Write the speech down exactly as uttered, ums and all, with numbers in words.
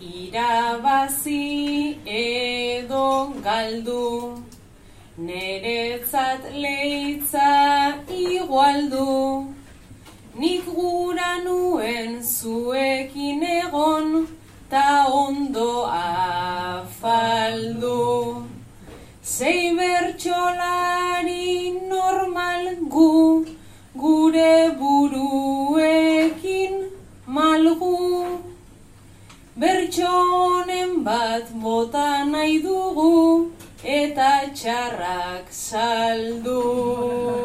irabazi edo galdu, neretzat leitza igualdu, nik gura nuen zuekin egon, ta ondo afaldu. Sei bertsolari normal gu, gure buruekin malgu. Bertsonen bat bota nahi dugu, eta txarrak saldu.